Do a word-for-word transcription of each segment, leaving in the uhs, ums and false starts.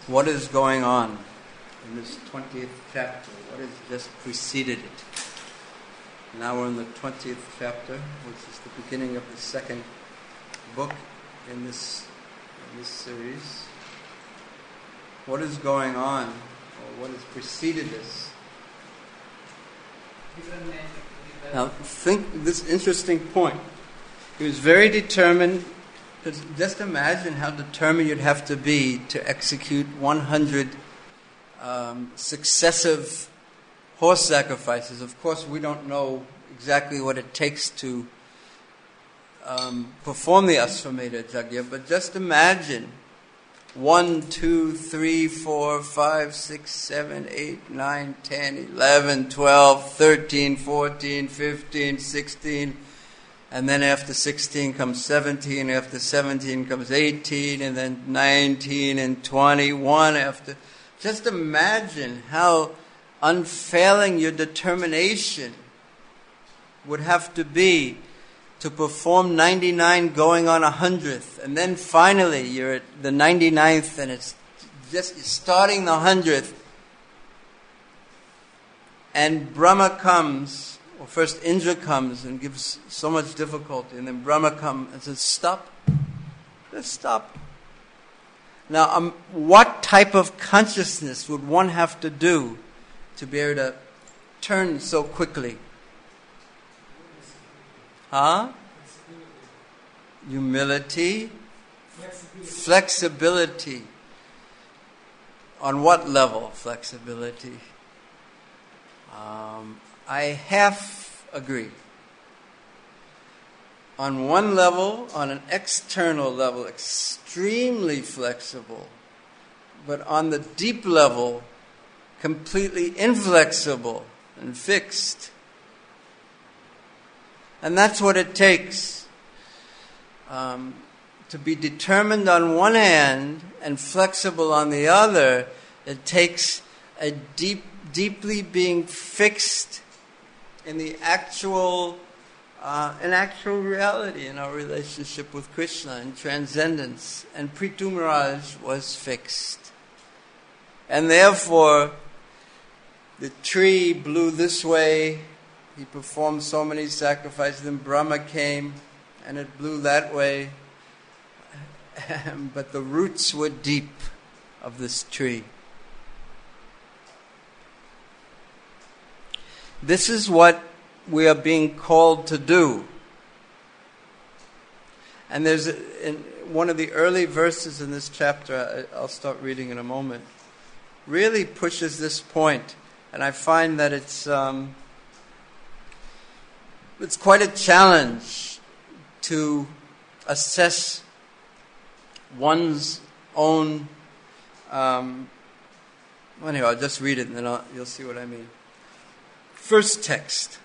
what is going on in this twentieth chapter? What has just preceded it? Now we're in the twentieth chapter, which is the beginning of the second book in this in this series. What is going on, or what has preceded this? Now, think this interesting point. He was very determined. Just imagine how determined you'd have to be to execute one hundred um, successive horse sacrifices. Of course, we don't know exactly what it takes to um, perform the Ashwamedha Yajna, but just imagine one, two, three, four, five, six, seven, eight, nine, ten, eleven, twelve, thirteen, fourteen, fifteen, sixteen, and then after sixteen comes seventeen, after seventeen comes eighteen, and then nineteen and twenty-one after. Just imagine how unfailing your determination would have to be to perform ninety-nine going on a hundredth, and then finally you're at the ninety-ninth and it's just starting the hundredth, and Brahma comes. Well, first Indra comes and gives so much difficulty, and then Brahma comes and says, stop, let's stop. Now, um, what type of consciousness would one have to do to be able to turn so quickly? Huh? Humility, flexibility. Flexibility. On what level, flexibility? Um... I half agree. On one level, on an external level, extremely flexible, but on the deep level, completely inflexible and fixed. And that's what it takes um, to be determined on one hand and flexible on the other. It takes a deep, deeply being fixed in the actual, uh, in actual reality in our relationship with Krishna and transcendence. And Prithu Maharaj was fixed. And therefore, the tree blew this way. He performed so many sacrifices. Then Brahma came, and it blew that way. But the roots were deep of this tree. This is what we are being called to do. And there's a, in one of the early verses in this chapter, I'll start reading in a moment, really pushes this point. And I find that it's um, it's quite a challenge to assess one's own. Um, anyway, I'll just read it and then I'll, you'll see what I mean. First text.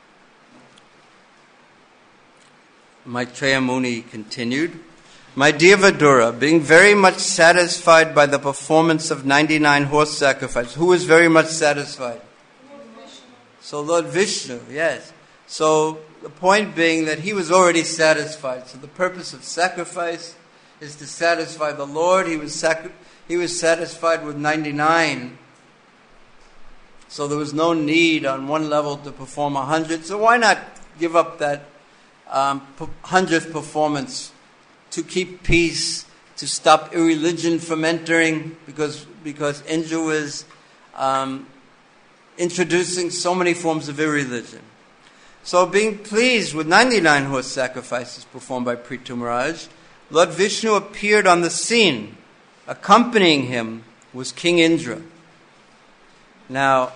Maitreya Muni continued, my dear Vidura, being very much satisfied by the performance of ninety-nine horse sacrifices. Who was very much satisfied? Lord Vishnu. So Lord Vishnu, yes. So the point being that he was already satisfied. So the purpose of sacrifice is to satisfy the Lord. He was sacri- he was satisfied with ninety-nine. So there was no need on one level to perform a hundred. So why not give up that um, hundredth performance to keep peace, to stop irreligion from entering, because because Indra was um, introducing so many forms of irreligion. So being pleased with ninety-nine horse sacrifices performed by Prithu Maharaj, Lord Vishnu appeared on the scene. Accompanying him was King Indra. Now,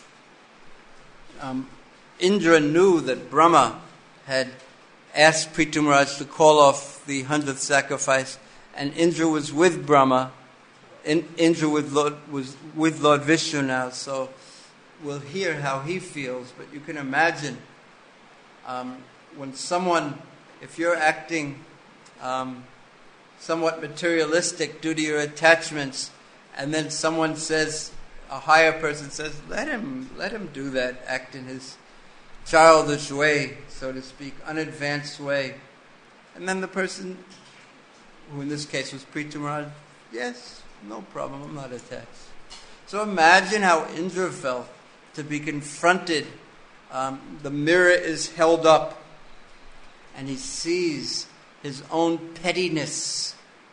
Um, Indra knew that Brahma had asked Prithu Maharaj to call off the hundredth sacrifice, and Indra was with Brahma. In, Indra with Lord, was with Lord Vishnu now, so we'll hear how he feels. But you can imagine um, when someone, if you're acting um, somewhat materialistic due to your attachments, and then someone says, a higher person says, let him let him do that, act in his childish way, so to speak, unadvanced way. And then the person, who in this case was Prithu Maharaj, Yes, no problem, I'm not attached. So imagine how Indra felt to be confronted. Um, the mirror is held up and he sees his own pettiness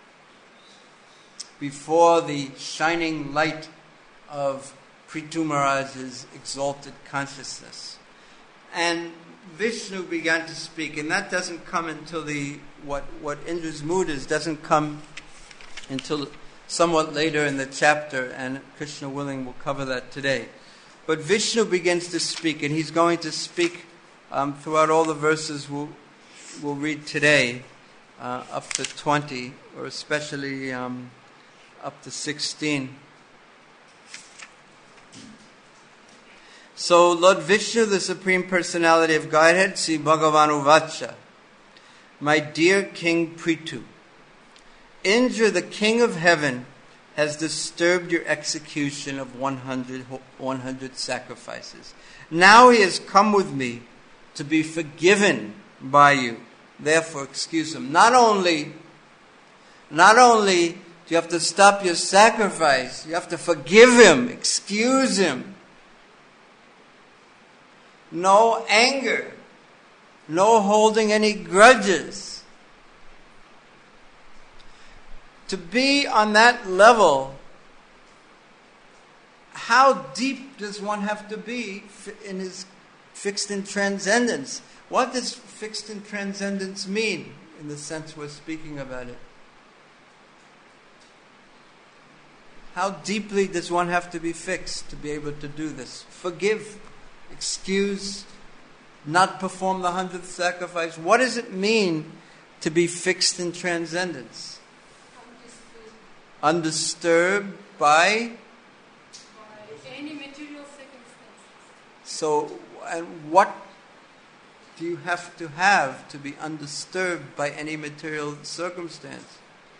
before the shining light of Prithu Maharaj's exalted consciousness. And Vishnu began to speak, and that doesn't come until the, what, what Indra's mood is, doesn't come until somewhat later in the chapter, and Krishna willing will cover that today. But Vishnu begins to speak, and he's going to speak um, throughout all the verses we'll, we'll read today, uh, up to twenty, or especially um, up to sixteen. So Lord Vishnu, the Supreme Personality of Godhead, Sri Bhagavan Uvacha, my dear King Prithu, Indra, the King of Heaven, has disturbed your execution of one hundred, one hundred sacrifices. Now he has come with me to be forgiven by you. Therefore, excuse him. Not only, not only do you have to stop your sacrifice, you have to forgive him, excuse him. No anger, no holding any grudges. To be on that level, how deep does one have to be in his fixed in transcendence? What does fixed in transcendence mean in the sense we're speaking about it? How deeply does one have to be fixed to be able to do this? Forgive, excuse, not perform the hundredth sacrifice. What does it mean to be fixed in transcendence? Undisturbed by? By any material circumstances. So, and what do you have to have to be undisturbed by any material circumstance?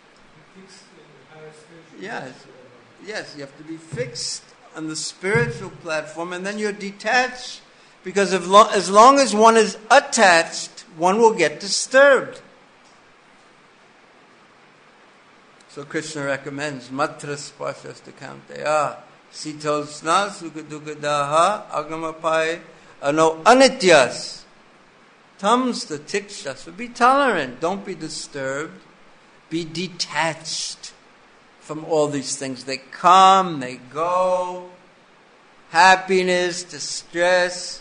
Yes, yes, you have to be fixed on the spiritual platform, and then you're detached, because if lo- as long as one is attached, one will get disturbed. So Krishna recommends matra spashastakantaya sitosna sukadukadaha agamapai ano anityas tams the tiksha. So be tolerant, don't be disturbed, be detached from all these things. They come, they go, happiness, distress.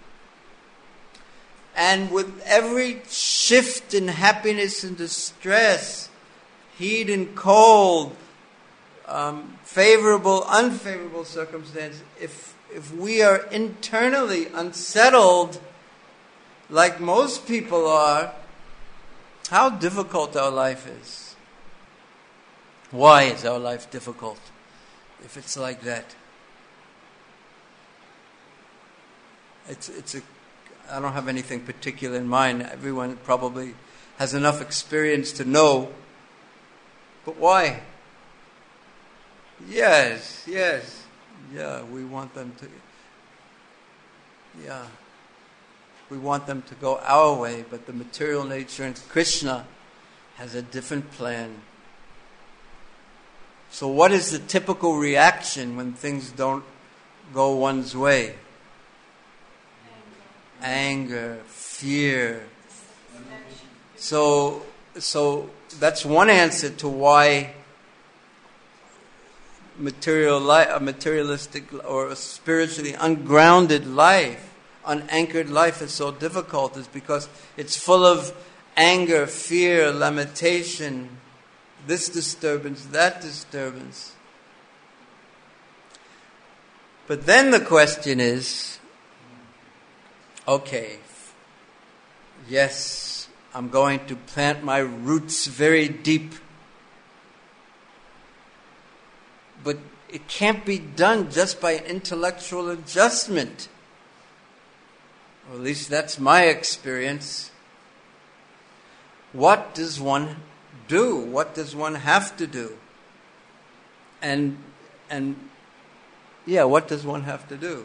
And with every shift in happiness and distress, heat and cold, um, favorable, unfavorable circumstance, if if we are internally unsettled, like most people are, how difficult our life is. Why is our life difficult if it's like that? It's it's a I don't have anything particular in mind. Everyone probably has enough experience to know. But why? Yes, yes. Yeah, we want them to... Yeah. We want them to go our way, but the material nature in Krishna has a different plan. So what is the typical reaction when things don't go one's way? Anger, fear. So, so that's one answer to why material life, a materialistic or a spiritually ungrounded life, unanchored life is so difficult, is because it's full of anger, fear, lamentation, this disturbance, that disturbance. But then the question is, okay, yes, I'm going to plant my roots very deep. But it can't be done just by intellectual adjustment. Or at least that's my experience. What does one do? What does one have to do? And, and yeah, what does one have to do?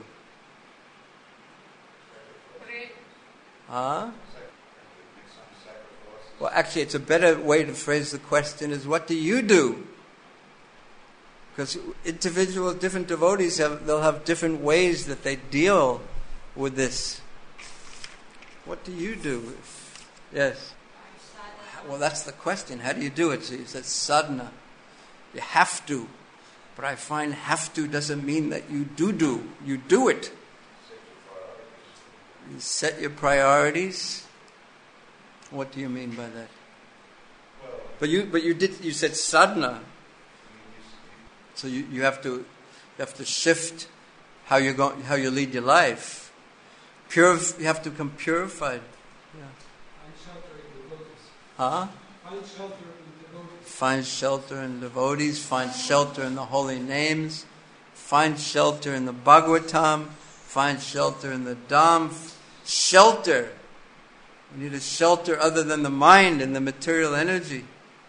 Pray. Huh? Well, actually, it's a better way to phrase the question is, what do you do Because individual, different devotees, have, they'll have different ways that they deal with this. What do you do? Yes. Well, that's the question. How do you do it? So you said sadhana. You have to. But I find have to doesn't mean that you do do. You do it. You set your priorities. What do you mean by that? But you, but you did. You said sadhana. So you, you have to, you have to shift how you go, how you lead your life. Purif- you have to become purified. Yeah. Find shelter in devotees. Huh? Find shelter in devotees. Find shelter in devotees. Find shelter in the holy names. Find shelter in the Bhagavatam. Find shelter in the Dham. Shelter. We need a shelter other than the mind and the material energy.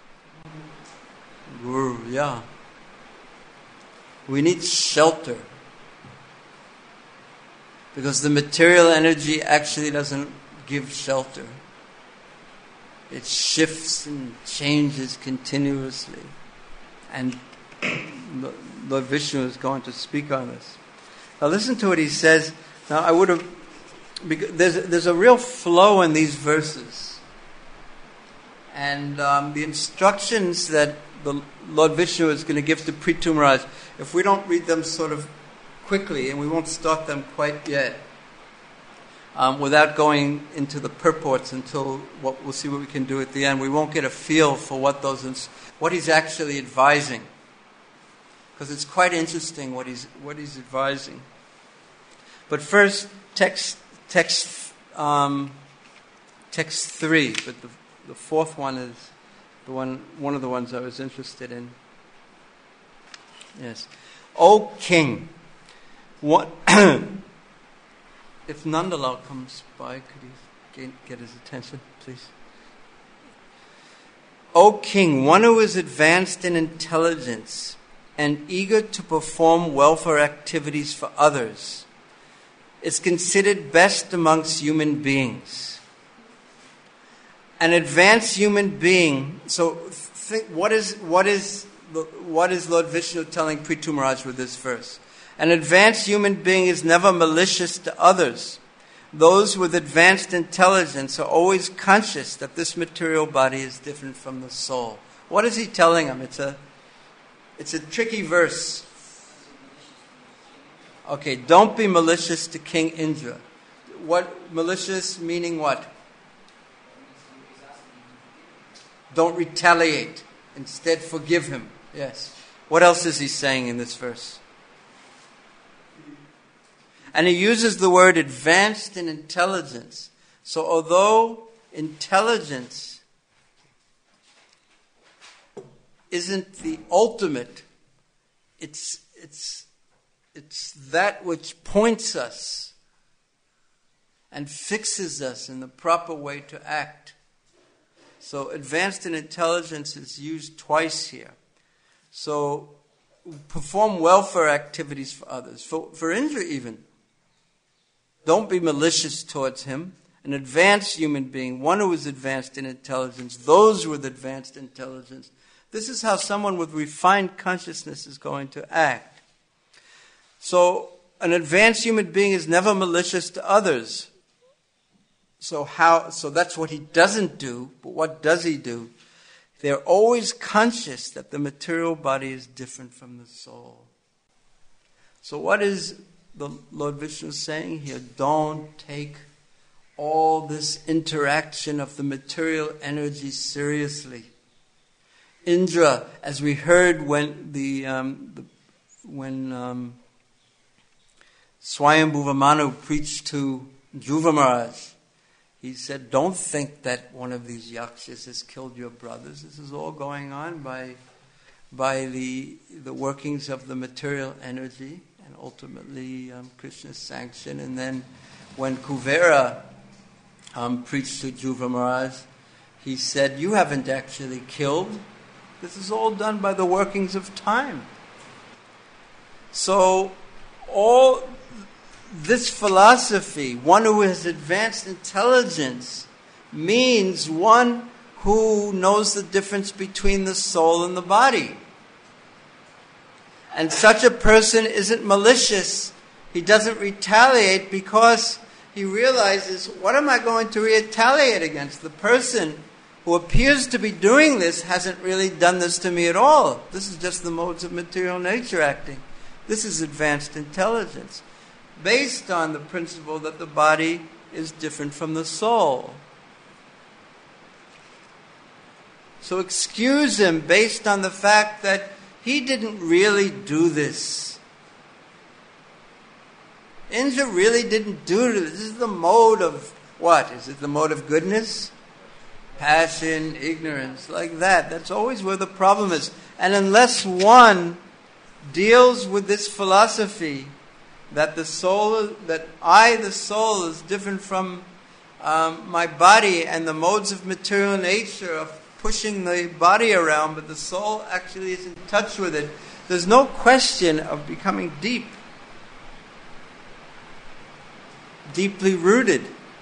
Guru, yeah. We need shelter. Because the material energy actually doesn't give shelter. It shifts and changes continuously. And Lord Vishnu is going to speak on this. Now listen to what he says. Now I would have... There's, there's a real flow in these verses. And um, the instructions that the Lord Vishnu is going to give to Prithu Maharaj, if we don't read them sort of quickly, and we won't start them quite yet, um, without going into the purports until what we'll see what we can do at the end, we won't get a feel for what those ins- what he's actually advising, because it's quite interesting what he's what he's advising. But first, text text um, text three, but the the fourth one is the one one of the ones I was interested in. Yes, O King. What if Nandalal comes by? Could you get, get his attention, please? O King, one who is advanced in intelligence and eager to perform welfare activities for others is considered best amongst human beings. An advanced human being. So, think, what is what is what is Lord Vishnu telling Prithu Maharaj with this verse? An advanced human being is never malicious to others. Those with advanced intelligence are always conscious that this material body is different from the soul. What is he telling them? It's a, it's a tricky verse. Okay, don't be malicious to King Indra. What malicious meaning what? Don't retaliate. Instead, forgive him. Yes. What else is he saying in this verse? And he uses the word advanced in intelligence. So although intelligence isn't the ultimate, it's it's it's that which points us and fixes us in the proper way to act. So advanced in intelligence is used twice here. So perform welfare activities for others. For, for Indra even. Don't be malicious towards him. An advanced human being, one who is advanced in intelligence, those with advanced intelligence. This is how someone with refined consciousness is going to act. So an advanced human being is never malicious to others. So how? So that's what he doesn't do. But what does he do? They're always conscious that the material body is different from the soul. So what is the Lord Vishnu saying here? Don't take all this interaction of the material energy seriously. Indra, as we heard when the, um, the when um, Swayambhuva Manu preached to Dhruva Maharaj, he said, don't think that one of these yakshas has killed your brothers. This is all going on by by the the workings of the material energy and ultimately um, Krishna's sanction. And then when Kuvera um, preached to Dhruva Maharaj, he said, you haven't actually killed. This is all done by the workings of time. So all this philosophy, one who has advanced intelligence, means one who knows the difference between the soul and the body. And such a person isn't malicious. He doesn't retaliate because he realizes, what am I going to retaliate against? The person who appears to be doing this hasn't really done this to me at all. This is just the modes of material nature acting. This is advanced intelligence, based on the principle that the body is different from the soul. So excuse him based on the fact that he didn't really do this. Indra really didn't do this. This is the mode of what? Is it the mode of goodness? Passion, ignorance, like that. That's always where the problem is. And unless one deals with this philosophy that the soul, that I, the soul, is different from um, my body, and the modes of material nature of pushing the body around, but the soul actually is in touch with it, there's no question of becoming deep, deeply rooted.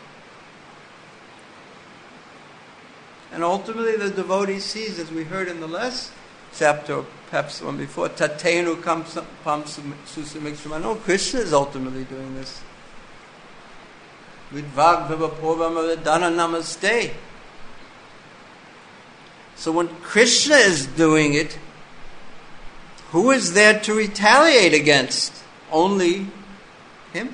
And ultimately the devotee sees, as we heard in the last chapter, or perhaps the one before, Tatenu Pam Susamikshama. No, Krishna is ultimately doing this. Vidvagvivapurvamavadana namaste. So when Krishna is doing it, who is there to retaliate against? Only him.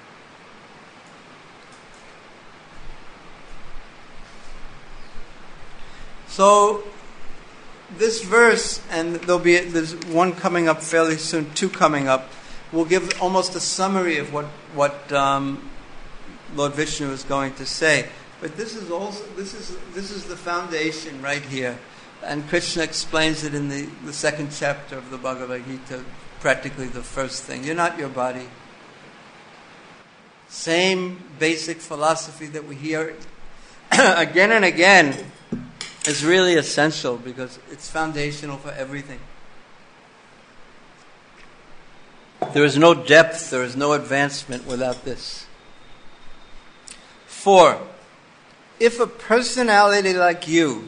So this verse, and there'll be there's one coming up fairly soon, two coming up, will give almost a summary of what what um, Lord Vishnu is going to say. But this is also this is this is the foundation right here, and Krishna explains it in the, the second chapter of the Bhagavad Gita, practically the first thing. You're not your body. Same basic philosophy that we hear again and again is really essential because it's foundational for everything. There is no depth, there is no advancement without this. Four, if a personality like you,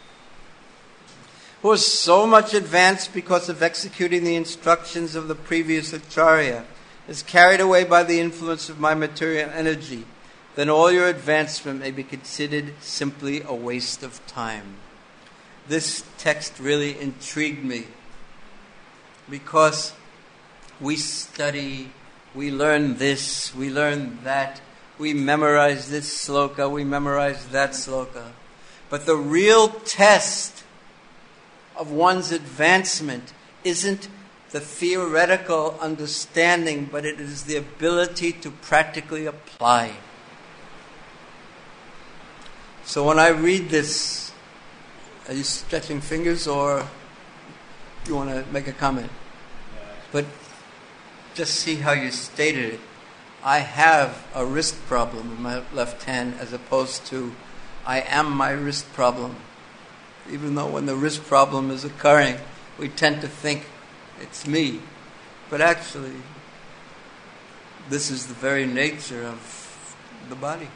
who is so much advanced because of executing the instructions of the previous Acharya, is carried away by the influence of my material energy, then all your advancement may be considered simply a waste of time. This text really intrigued me because we study, we learn this, we learn that, we memorize this sloka, we memorize that sloka. But the real test of one's advancement isn't the theoretical understanding, but it is the ability to practically apply. So when I read this, are you stretching fingers or you want to make a comment? But just see how you stated it. I have a wrist problem in my left hand as opposed to I am my wrist problem. Even though when the wrist problem is occurring, we tend to think it's me. But actually, this is the very nature of the body.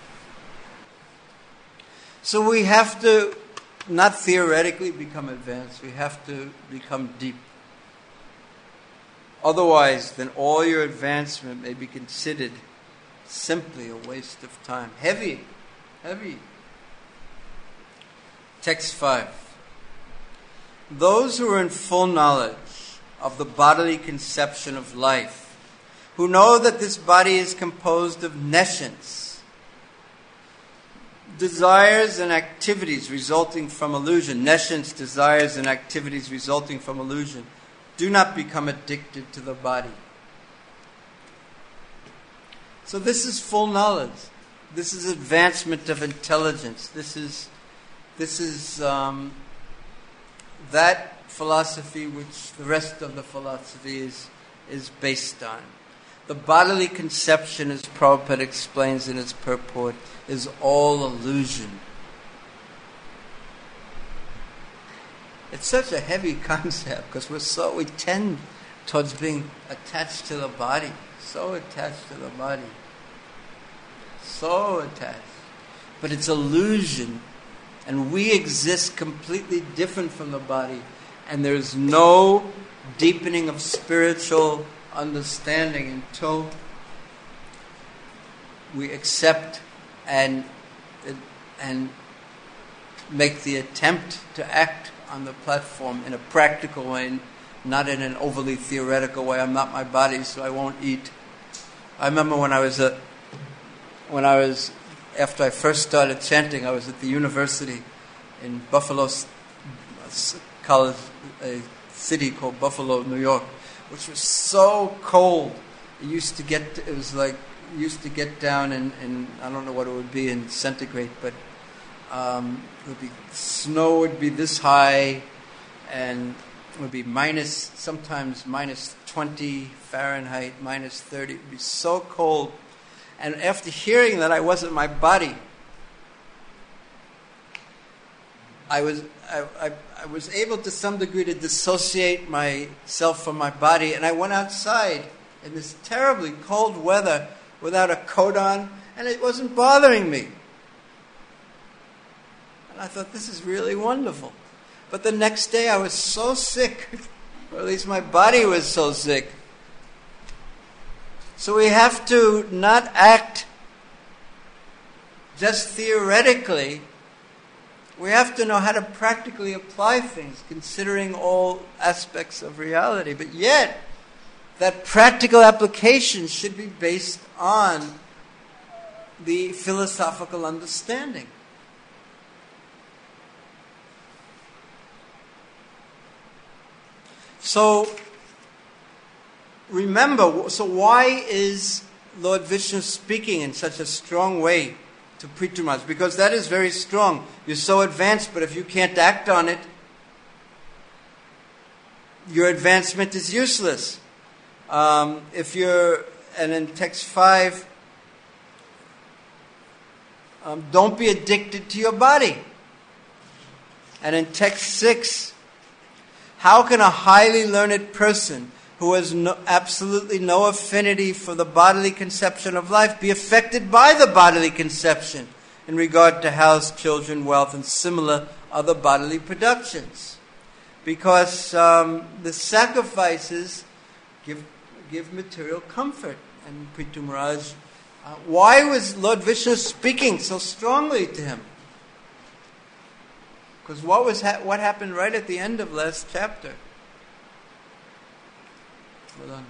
So we have to not theoretically become advanced, we have to become deep. Otherwise, then all your advancement may be considered simply a waste of time. Heavy, heavy. Text five. Those who are in full knowledge of the bodily conception of life, who know that this body is composed of nescience, desires and activities resulting from illusion, nescience, desires and activities resulting from illusion, do not become addicted to the body. So this is full knowledge. This is advancement of intelligence. This is this is um, that philosophy which the rest of the philosophy is is based on. The bodily conception, as Prabhupada explains in its purport, is all illusion. It's such a heavy concept because we're so we tend towards being attached to the body, so attached to the body, so attached. But it's illusion, and we exist completely different from the body. And there's no deepening of spiritual understanding until we accept and and make the attempt to act on the platform in a practical way, not in an overly theoretical way. I'm not my body, so I won't eat. I remember when I was a, when I was after I first started chanting, I was at the university in Buffalo College, a city called Buffalo, New York, which was so cold. It used to get, it was like, it used to get down in, in, I don't know what it would be in centigrade, but um, it would be, snow would be this high, and it would be minus, sometimes minus twenty Fahrenheit, minus thirty. It would be so cold. And after hearing that I wasn't my body, I was I, I, I was able to some degree to dissociate myself from my body, and I went outside in this terribly cold weather without a coat on, and it wasn't bothering me. And I thought, this is really wonderful. But the next day I was so sick, or at least my body was so sick. So we have to not act just theoretically. We have to know how to practically apply things, considering all aspects of reality. But yet, that practical application should be based on the philosophical understanding. So, remember, so why is Lord Vishnu speaking in such a strong way to Prithu Maharaj? Because that is very strong. You're so advanced, but if you can't act on it, your advancement is useless. Um, if you're, and in text five, um, don't be addicted to your body. And in text six, how can a highly learned person who has no, absolutely no affinity for the bodily conception of life be affected by the bodily conception in regard to house, children, wealth, and similar other bodily productions? Because um, the sacrifices give give material comfort. And Prithu Maharaj, uh, why was Lord Vishnu speaking so strongly to him? Because what was ha- what happened right at the end of last chapter? Hold on.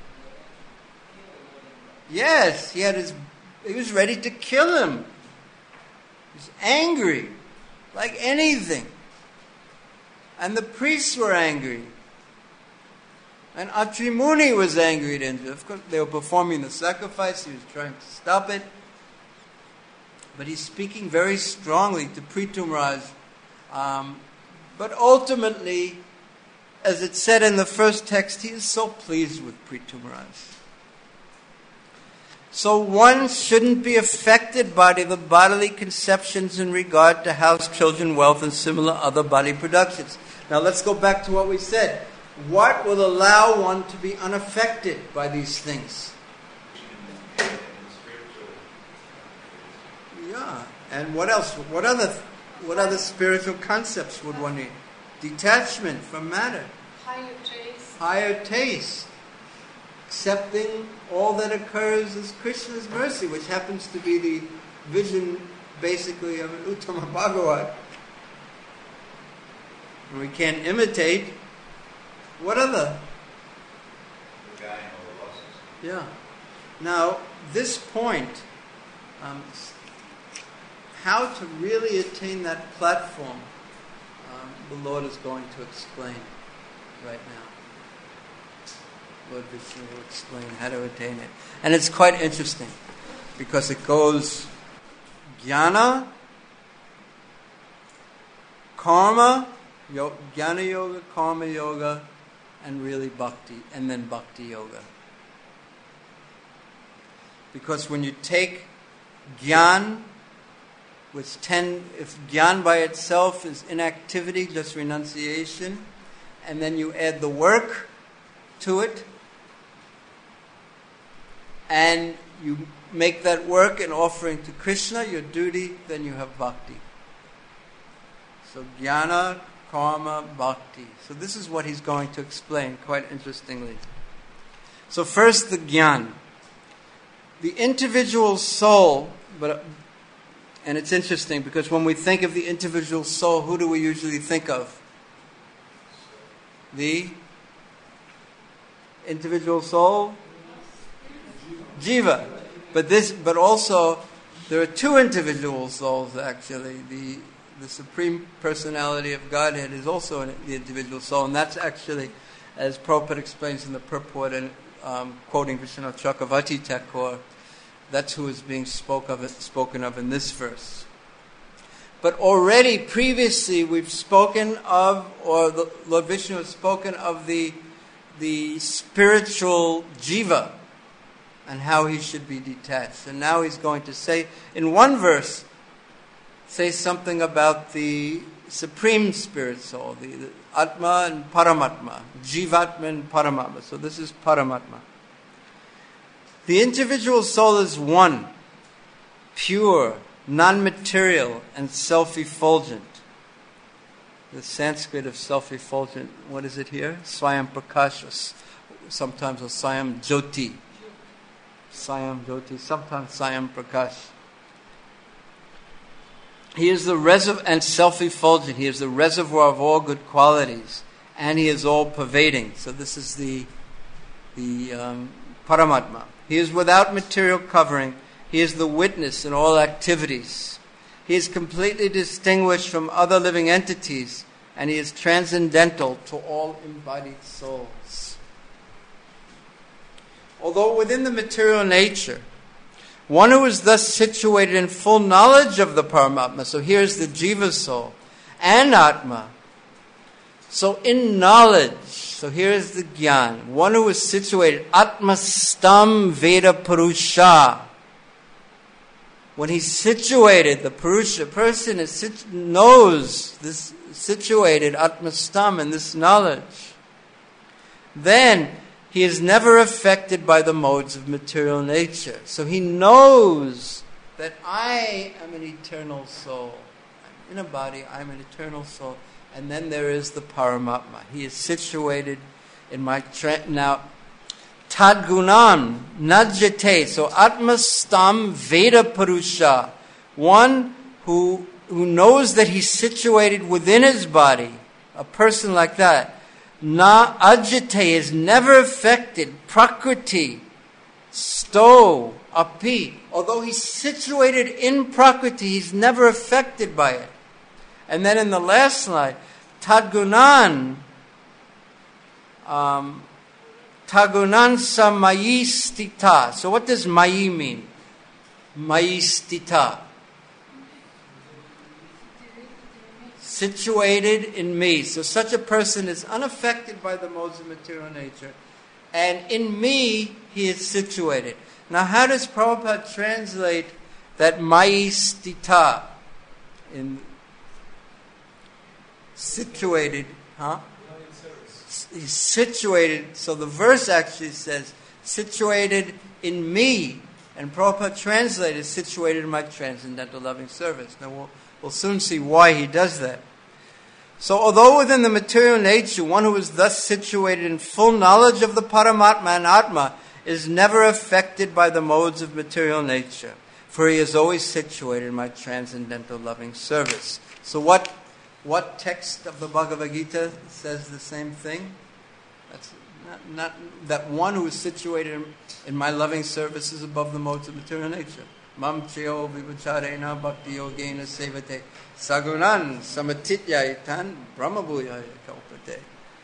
Yes, he had his. He was ready to kill him. He was angry, like anything. And the priests were angry. And Atri Muni was angry at him. Of course, they were performing the sacrifice. He was trying to stop it. But he's speaking very strongly to Prithu Maharaj. Um, but ultimately, as it said in the first text, he is so pleased with Prithu Maharaj. So one shouldn't be affected by the bodily conceptions in regard to house, children, wealth, and similar other body productions. Now let's go back to what we said. What will allow one to be unaffected by these things? Yeah. And what else? What other, what other spiritual concepts would one need? Detachment from matter. Higher taste. Higher taste. Accepting all that occurs as Krishna's mercy, which happens to be the vision, basically, of an Uttama Bhagavat. And we can't imitate. What other? The guy in all the losses. Yeah. Now, this point, um, how to really attain that platform, um, the Lord is going to explain right now. Lord Vishnu will explain how to attain it. And it's quite interesting, because it goes jnana, karma, yo, jnana yoga, karma yoga, and really bhakti, and then bhakti yoga. Because when you take jnana, which ten, if jnana by itself is inactivity, just renunciation, and then you add the work to it, and you make that work an offering to Krishna, your duty, then you have bhakti. So jnana, karma, bhakti. So this is what he's going to explain quite interestingly. So first the Gyan. The individual soul, but and it's interesting because when we think of the individual soul, who do we usually think of? The individual soul? Jiva. But this but also there are two individual souls actually. The the Supreme Personality of Godhead is also an, the individual soul, and that's actually, as Prabhupada explains in the purport and um, quoting Vishwanath Chakravarti Thakur, that's who is being spoke of, spoken of in this verse. But already previously we've spoken of, or the Lord Vishnu has spoken of the the spiritual jiva and how he should be detached. And now he's going to say, in one verse, say something about the Supreme Spirit Soul, the, the Atma and Paramatma, Jivatma and Paramatma. So this is Paramatma. The individual soul is one, pure, non-material, and self-effulgent. The Sanskrit of self-effulgent, what is it here? Swayam Prakasha, sometimes a Swayam Jyoti. Swayam Jyoti, sometimes Swayam Prakash. He is the reservoir, and self-effulgent. He is the reservoir of all good qualities, and he is all-pervading. So this is the the um, Paramatma. He is without material covering. He is the witness in all activities. He is completely distinguished from other living entities, and he is transcendental to all embodied souls. Although within the material nature, one who is thus situated in full knowledge of the Paramatma, so here's the Jiva soul, and Atma. So in knowledge, so here is the Gyan, one who is situated, Atmastam Veda Purusha. When he's situated, the Purusha person is sit- knows this situated Atmastam in this knowledge. Then he is never affected by the modes of material nature. So he knows that I am an eternal soul. I'm in a body, I'm an eternal soul. And then there is the Paramatma. He is situated in my... Tra- now, Tadgunam Najjate. So Atmastam Veda Purusha. One who, who knows that he's situated within his body. A person like that. Na ajate is never affected. Prakriti, sto, api. Although he's situated in Prakriti, he's never affected by it. And then in the last slide, Tadgunan, um, Tadgunan sa mayi stita. So what does mayi mean? Mayi stita. Situated in me. So such a person is unaffected by the modes of material nature. And in me, he is situated. Now how does Prabhupada translate that mayi stita? In situated, huh? He's situated, so the verse actually says, situated in me. And Prabhupada translated, situated in my transcendental loving service. Now we'll, we'll soon see why he does that. So although within the material nature, one who is thus situated in full knowledge of the Paramatma and Atma is never affected by the modes of material nature, for he is always situated in my transcendental loving service. So what what text of the Bhagavad Gita says the same thing? That's not, not that one who is situated in, in my loving service is above the modes of material nature. Mam cheo vivacharena bhakti yogena sevate sagunan samatitya itan brahmabhuya kalpate.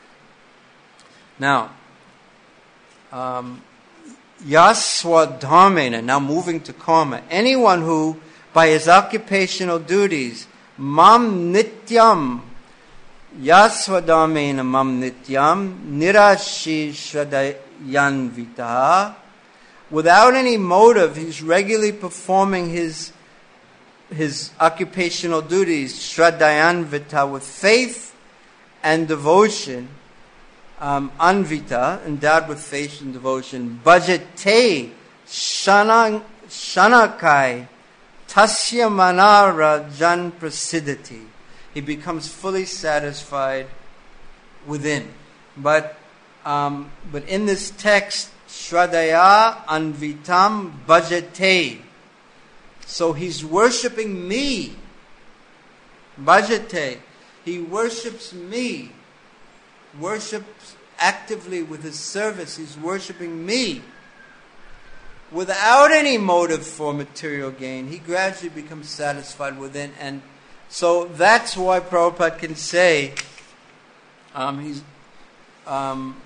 Now, um, yaswadharmena, now moving to karma. Anyone who, by his occupational duties, mam nityam, yaswadharmena mam nityam, nirashi shadayanvita, without any motive, he's regularly performing his his occupational duties, shraddhayanvita, with faith and devotion, um, anvita, endowed with faith and devotion, bhajate shana, shanakai tasya manara jan prasidati. he becomes fully satisfied within. But um, but in this text, Shraddhaya Anvitam Bhajate. So he's worshipping me. Bhajate. He worships me. Worships actively with his service. He's worshipping me. Without any motive for material gain. He gradually becomes satisfied within. And so that's why Prabhupada can say, um, he's um,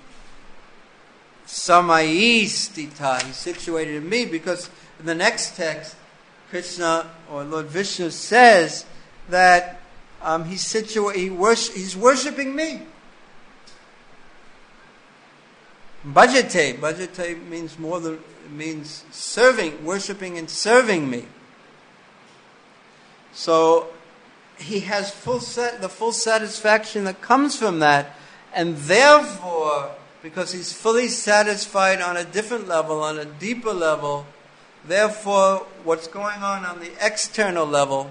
Samayi Stita. He's situated in me, because in the next text, Krishna or Lord Vishnu says that um, he's situa- he wors- he's worshipping me. Bhajate. Bhajate means more than means serving, worshipping and serving me. So he has full set the full satisfaction that comes from that, and therefore, because he's fully satisfied on a different level, on a deeper level, therefore what's going on on the external level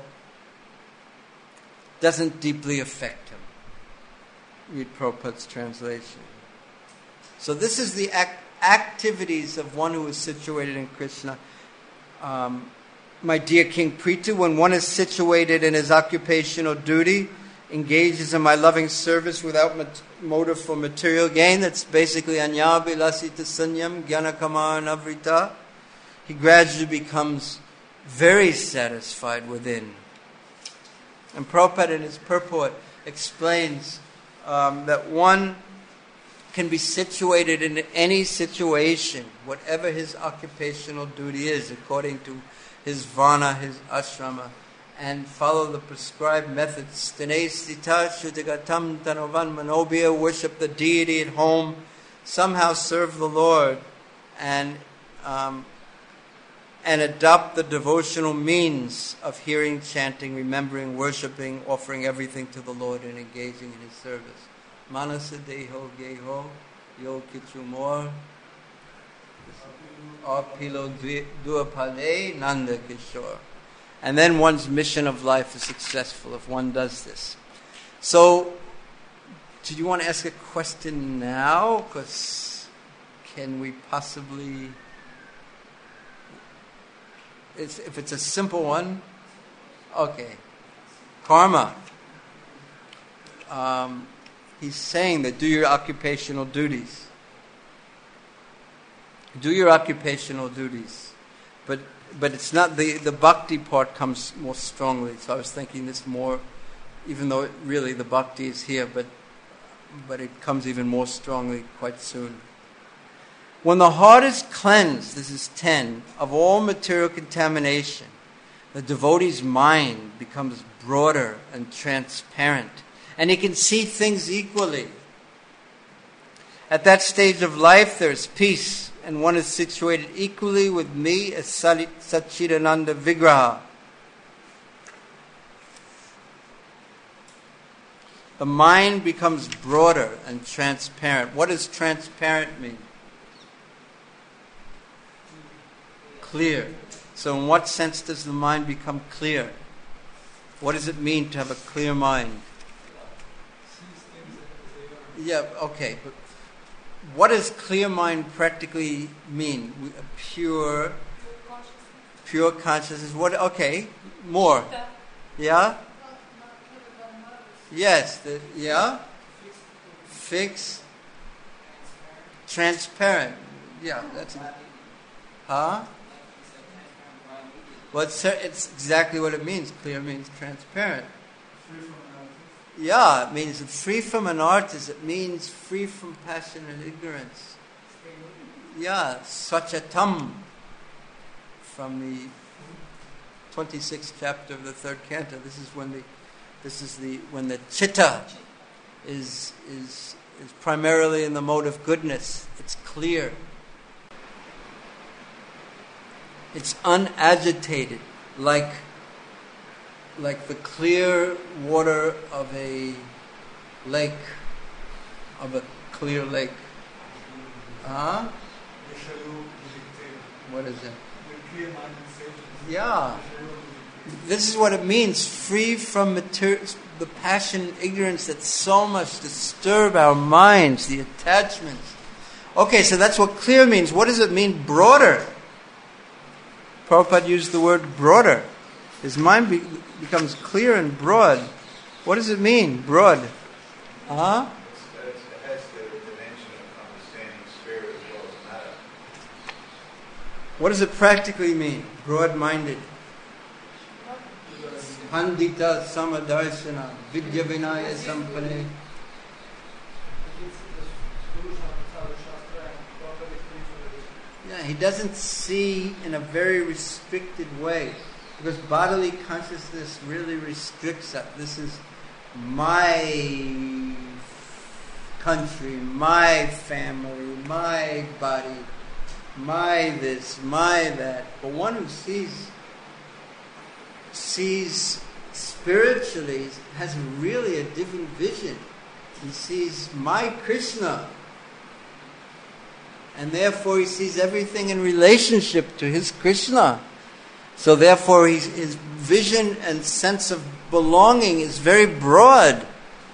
doesn't deeply affect him. Read Prabhupada's translation. So this is the act, activities of one who is situated in Krishna. Um, my dear King Prithu, when one is situated in his occupational duty, engages in my loving service without mat- motive for material gain, that's basically anya vilasita sanyam gyanakamar navrita, he gradually becomes very satisfied within. And Prabhupada in his purport explains um, that one can be situated in any situation, whatever his occupational duty is, according to his varna, his ashrama, and follow the prescribed methods. Stane stita shuddhagatam tanovan manobhya, worship the deity at home, somehow serve the Lord, and um, and adopt the devotional means of hearing, chanting, remembering, worshipping, offering everything to the Lord, and engaging in His service. Manasa deho geho yo kichumor apilo duapale nanda kishore. And then one's mission of life is successful if one does this. So, do you want to ask a question now? Because can we possibly... It's, if it's a simple one, okay. Karma. Um, he's saying that do your occupational duties. Do your occupational duties. But but it's not, the, the bhakti part comes more strongly. So I was thinking this more, even though it, really the bhakti is here, but but it comes even more strongly quite soon. When the heart is cleansed, this is ten, of all material contamination, the devotee's mind becomes broader and transparent, and he can see things equally. At that stage of life, there is peace, and one is situated equally with me as Satchidananda Vigraha. The mind becomes broader and transparent. What does transparent mean? Clear. So in what sense does the mind become clear? What does it mean to have a clear mind? Yeah, okay. But what does clear mind practically mean? A pure, pure consciousness. What? Okay, more. Yeah? Yes. The, yeah? Fixed. Transparent. Yeah, that's it. Huh? Well, it's, it's exactly what it means. Clear means transparent. Yeah, it means free from anarthas. It means free from passion and ignorance. Yeah, svachatam, from the twenty-sixth chapter of the third canto. This is when the, this is the when the chitta is is is primarily in the mode of goodness. It's clear. It's unagitated, like like the clear water of a lake, of a clear lake. Huh? What is it? Yeah. This is what it means, free from material, the passion and ignorance that so much disturb our minds, the attachments. Okay, so that's what clear means. What does it mean broader? Prabhupada used the word broader. His mind be, becomes clear and broad. What does it mean, broad? Huh? It has the dimension of understanding spirit as well as matter. What does it practically mean, broad-minded? Pandita Samadarshana Vidya Vinaya Sampane. Yeah, he doesn't see in a very restricted way, because bodily consciousness really restricts us. This is my country, my family, my body, my this, my that. But one who sees sees spiritually has really a different vision. He sees my Krishna, and therefore he sees everything in relationship to his Krishna. So therefore his, his vision and sense of belonging is very broad.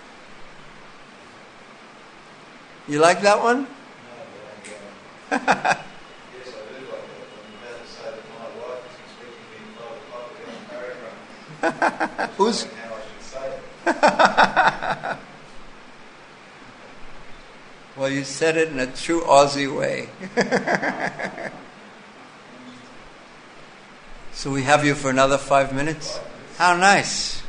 You like that one? No, but I'm going. Yes, I do like that. I'm about to say that my wife is expecting me to five o'clock to get on paragraph. Who's? How I should say it. Well, you said it in a true Aussie way. So we have you for another five minutes? How nice.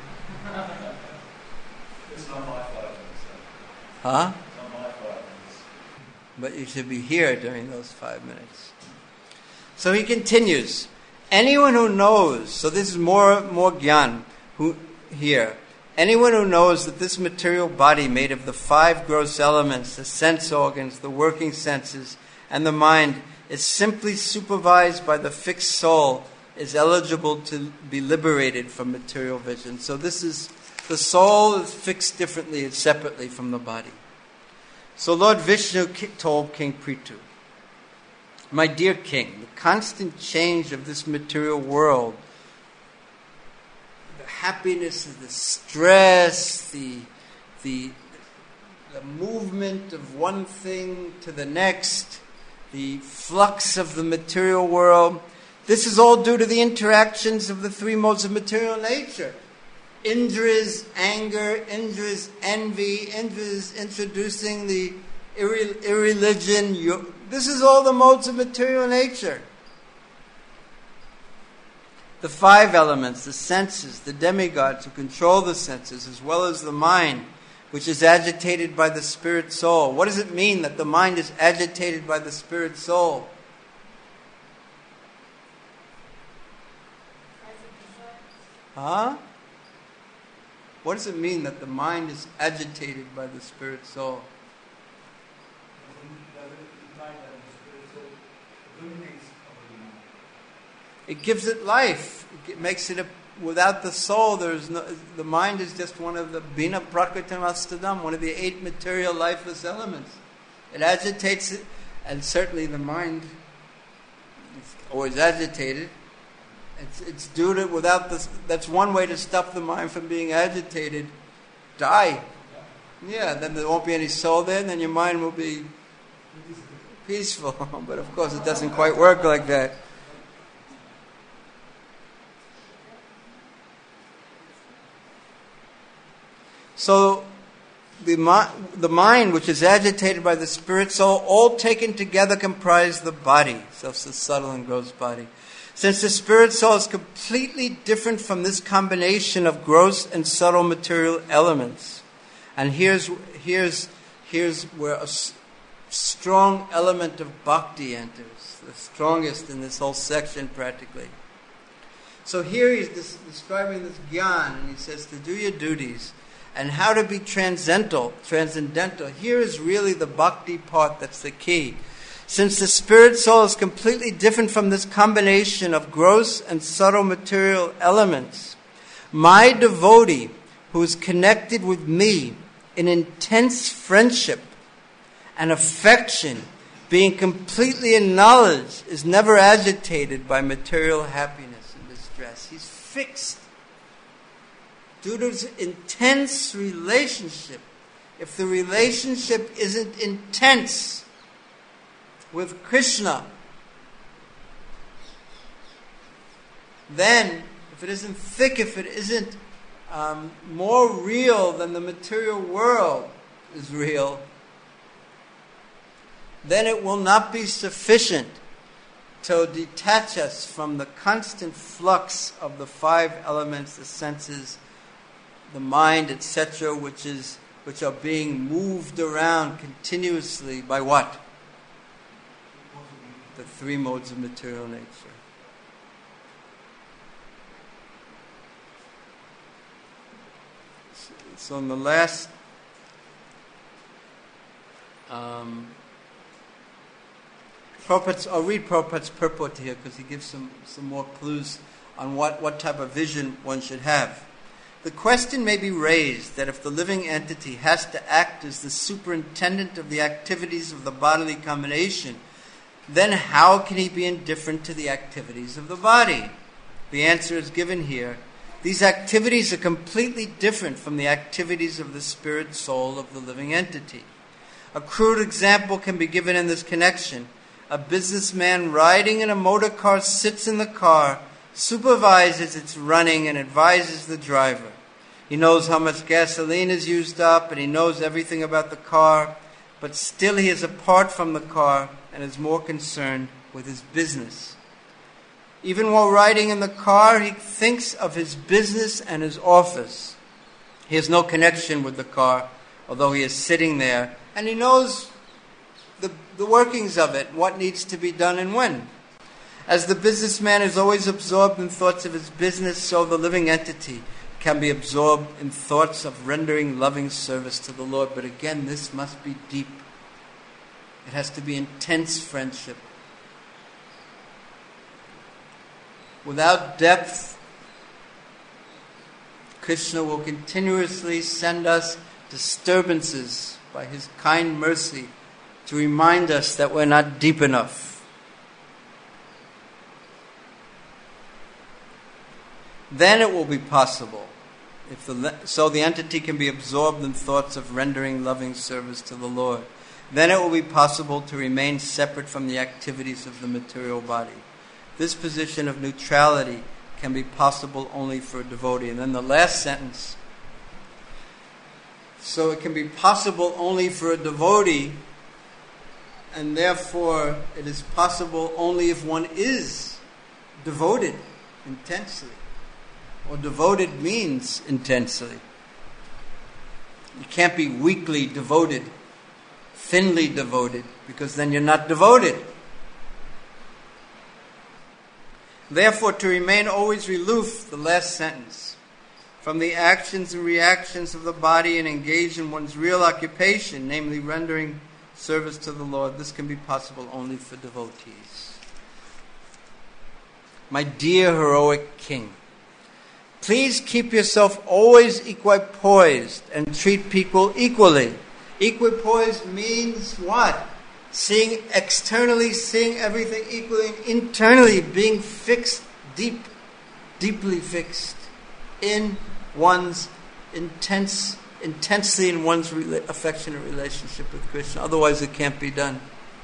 It's not my five minutes. Huh? It's not my five minutes. But you should be here during those five minutes. So he continues. Anyone who knows, so this is more more gyan who here. Anyone who knows that this material body made of the five gross elements, the sense organs, the working senses, and the mind is simply supervised by the fixed soul, is eligible to be liberated from material vision. So this is, the soul is fixed differently and separately from the body. So Lord Vishnu told King Prithu, my dear king, the constant change of this material world, the happiness, the stress, the, the, the movement of one thing to the next, the flux of the material world, this is all due to the interactions of the three modes of material nature. Indra's anger, Indra's envy, Indra's introducing the irre- irreligion. This is all the modes of material nature. The five elements, the senses, the demigods who control the senses, as well as the mind, which is agitated by the spirit soul. What does it mean that the mind is agitated by the spirit soul? Huh? What does it mean that the mind is agitated by the spirit soul? It gives it life. It makes it a, without the soul, there's no, the mind is just one of the Bina Prakritam Astadam, one of the eight material lifeless elements. It agitates it, and certainly the mind is always agitated. It's, it's due to, without this, that's one way to stop the mind from being agitated. Die. Yeah, then there won't be any soul there, and then your mind will be peaceful. But of course it doesn't quite work like that. So the, the mind, which is agitated by the spirit soul, all taken together comprise the body. So it's the subtle and gross body. Since the spirit soul is completely different from this combination of gross and subtle material elements. And here's, here's, here's where a s- strong element of bhakti enters. The strongest in this whole section practically. So here he's des- describing this gyan, and he says to do your duties. And how to be transcendental, transcendental. Here is really the bhakti part that's the key. Since the spirit soul is completely different from this combination of gross and subtle material elements, my devotee who is connected with me in intense friendship and affection, being completely in knowledge, is never agitated by material happiness and distress. He's fixed due to its intense relationship. If the relationship isn't intense with Krishna, then, if it isn't thick, if it isn't um, more real than the material world is real, then it will not be sufficient to detach us from the constant flux of the five elements, the senses, the mind, et cetera, which is which are being moved around continuously by what? The three modes of material nature. So in the last um, Prabhupada's, I'll read Prabhupada's purport here because he gives some, some more clues on what, what type of vision one should have. The question may be raised that if the living entity has to act as the superintendent of the activities of the bodily combination, then how can he be indifferent to the activities of the body? The answer is given here. These activities are completely different from the activities of the spirit soul of the living entity. A crude example can be given in this connection. A businessman riding in a motor car sits in the car, supervises its running, and advises the driver. He knows how much gasoline is used up, and he knows everything about the car, but still he is apart from the car and is more concerned with his business. Even while riding in the car, he thinks of his business and his office. He has no connection with the car, although he is sitting there, and he knows the, the workings of it, what needs to be done and when. As the businessman is always absorbed in thoughts of his business, so the living entity can be absorbed in thoughts of rendering loving service to the Lord. But again, this must be deep. It has to be intense friendship. Without depth, Krishna will continuously send us disturbances by his kind mercy to remind us that we're not deep enough. Then it will be possible, if the, so the entity can be absorbed in thoughts of rendering loving service to the Lord. Then it will be possible to remain separate from the activities of the material body. This position of neutrality can be possible only for a devotee. And then the last sentence. So it can be possible only for a devotee, and therefore it is possible only if one is devoted intensely. Or devoted means intensely. You can't be weakly devoted, thinly devoted, because then you're not devoted. Therefore, to remain always aloof, the last sentence, from the actions and reactions of the body and engage in one's real occupation, namely rendering service to the Lord, this can be possible only for devotees. My dear heroic king, please keep yourself always equipoised and treat people equally. Equipoised means what? Seeing externally, seeing everything equally, and internally being fixed, deep, deeply fixed in one's intense, intensely in one's rela- affectionate relationship with Krishna. Otherwise, it can't be done.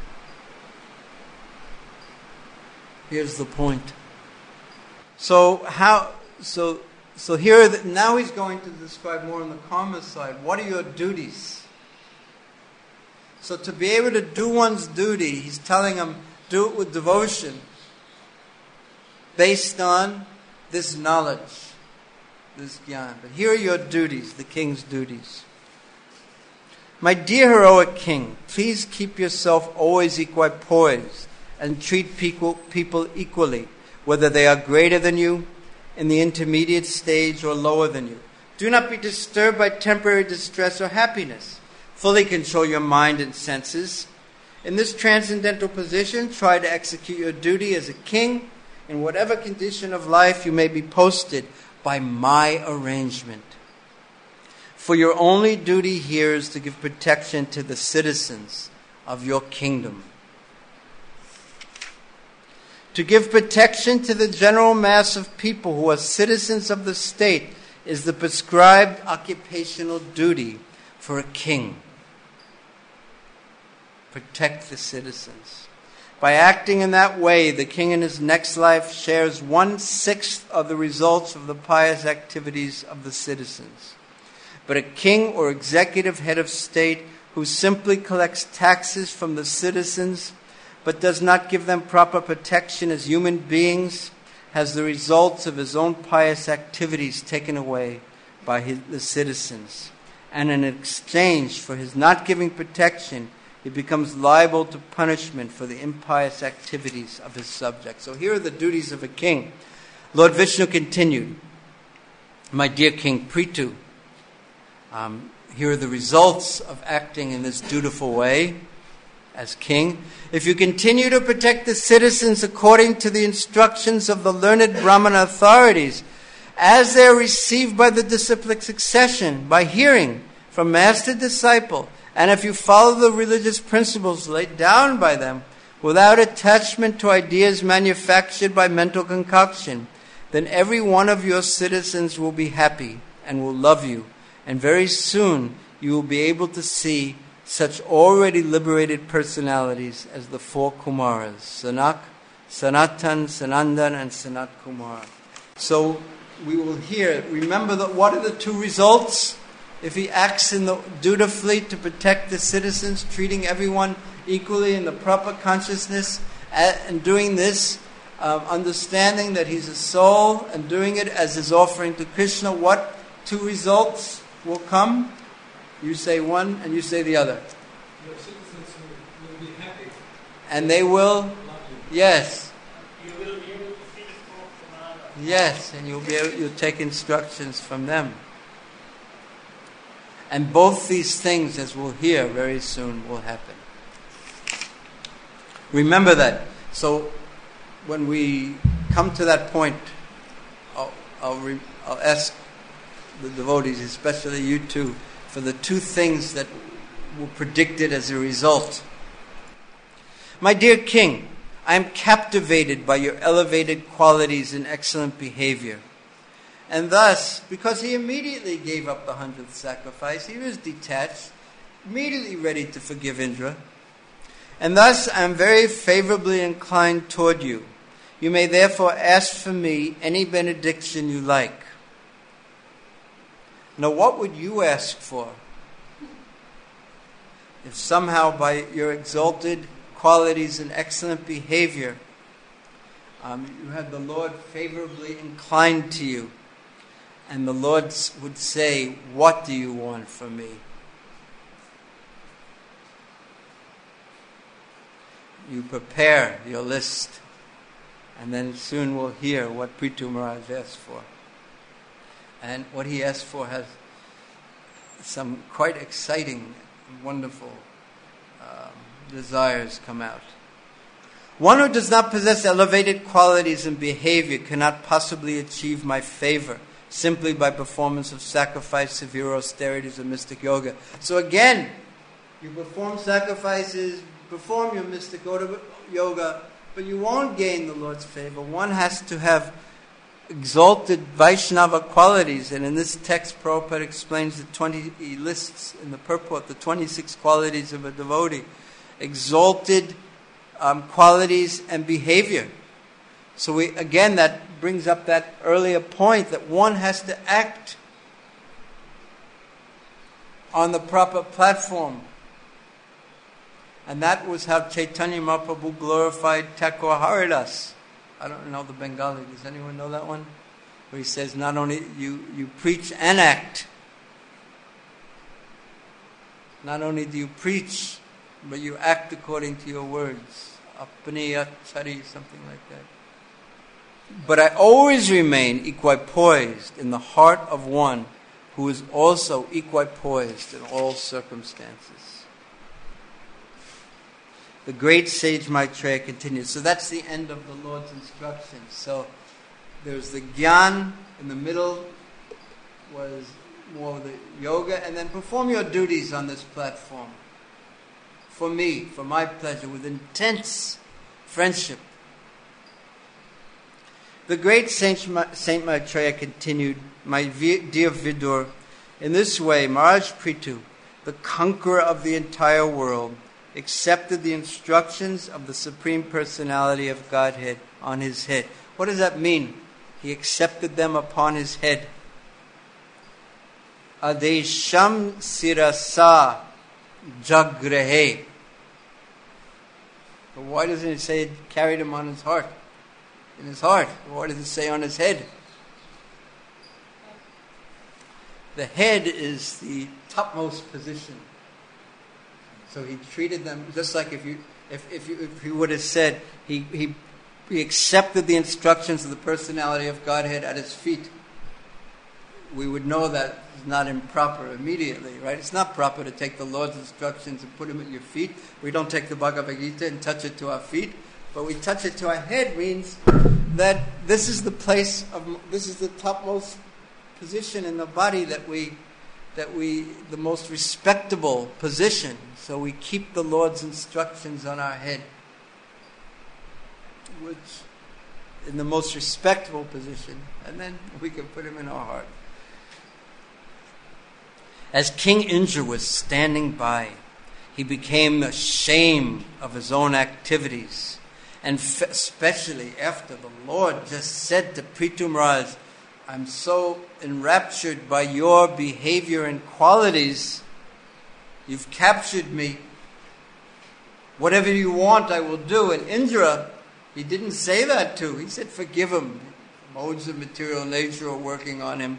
Here's the point. So how? So so here the, now he's going to describe more on the karma side. What are your duties? So to be able to do one's duty, he's telling him, do it with devotion, based on this knowledge, this jnana. But here are your duties, the king's duties. My dear heroic king, please keep yourself always equipoised and treat people, people equally, whether they are greater than you, in the intermediate stage, or lower than you. Do not be disturbed by temporary distress or happiness. Fully control your mind and senses. In this transcendental position, try to execute your duty as a king in whatever condition of life you may be posted by my arrangement. For your only duty here is to give protection to the citizens of your kingdom. To give protection to the general mass of people who are citizens of the state is the prescribed occupational duty for a king. Protect the citizens. By acting in that way, the king in his next life shares one-sixth of the results of the pious activities of the citizens. But a king or executive head of state who simply collects taxes from the citizens but does not give them proper protection as human beings has the results of his own pious activities taken away by his, the citizens. And in exchange for his not giving protection, he becomes liable to punishment for the impious activities of his subjects. So here are the duties of a king. Lord Vishnu continued, my dear King Prithu, um, here are the results of acting in this dutiful way as king. If you continue to protect the citizens according to the instructions of the learned Brahmana authorities, as they are received by the disciplic succession, by hearing from master disciple, and if you follow the religious principles laid down by them without attachment to ideas manufactured by mental concoction, then every one of your citizens will be happy and will love you, and very soon you will be able to see such already liberated personalities as the four Kumaras, Sanak, Sanatan, Sanandan, and Sanat Kumara. So we will hear, remember that what are the two results? If he acts in the, dutifully to protect the citizens, treating everyone equally in the proper consciousness, and doing this, um, understanding that he's a soul, and doing it as his offering to Krishna, what two results will come? You say one and you say the other. Your citizens will, will be happy. And they will, Love you. yes, You will be able to see the smoke from Allah. yes, and you'll be able, you'll take instructions from them. And both these things, as we'll hear very soon, will happen. Remember that. So when we come to that point, I'll, I'll, re, I'll ask the devotees, especially you two, for the two things that were predicted as a result. My dear king, I am captivated by your elevated qualities and excellent behavior. And thus, because he immediately gave up the hundredth sacrifice, he was detached, immediately ready to forgive Indra. And thus, I am very favorably inclined toward you. You may therefore ask for me any benediction you like. Now, what would you ask for? If somehow by your exalted qualities and excellent behavior, um, you had the Lord favorably inclined to you, and the Lord would say, what do you want from me? You prepare your list, and then soon we'll hear what Prithu Maharaj asked for. And what he asked for has some quite exciting, wonderful um, desires come out. One who does not possess elevated qualities and behavior cannot possibly achieve my favor simply by performance of sacrifice, severe austerities, or mystic yoga. So again, you perform sacrifices, perform your mystic yoga, but you won't gain the Lord's favor. One has to have exalted Vaishnava qualities, and in this text Prabhupada explains the twenty, he lists in the purport the twenty-six qualities of a devotee, exalted um, qualities and behavior. So we again, that brings up that earlier point that one has to act on the proper platform. And that was how Chaitanya Mahaprabhu glorified Thakur Haridas. I don't know the Bengali. Does anyone know that one? Where he says, not only you, you preach and act. Not only do you preach, but you act according to your words. Apaniya chari, something like that. But I always remain equipoised in the heart of one who is also equipoised in all circumstances. The great sage Maitreya continues. So that's the end of the Lord's instructions. So there's the Gyan, in the middle was more the yoga, and then perform your duties on this platform. For me, for my pleasure, with intense friendship. The great Saint, Ma- Saint Maitreya continued, "My vi- dear Vidur, in this way, Maharaj Prithu, the conqueror of the entire world, accepted the instructions of the Supreme Personality of Godhead on his head." What does that mean? He accepted them upon his head. Adesham sirasa jagrehe. But why doesn't it say it carried him on his heart? In his heart. Why does it say on his head? The head is the topmost position. So he treated them just like if you if if you if he would have said he he he accepted the instructions of the personality of Godhead at his feet. We would know that is not improper immediately, right? It's not proper to take the Lord's instructions and put them at your feet. We don't take the Bhagavad Gita and touch it to our feet, but we touch it to our head means that this is the place of, this is the topmost position in the body that we, that we, the most respectable position. So we keep the Lord's instructions on our head, which in the most respectable position, and then we can put him in our heart. As King Indra was standing by, he became ashamed of his own activities, and f- especially after the Lord just said to Prithu Maharaj, "I'm so enraptured by your behavior and qualities. You've captured me. Whatever you want, I will do." And Indra, he didn't say that to. He said, "Forgive him. Modes of material nature are working on him."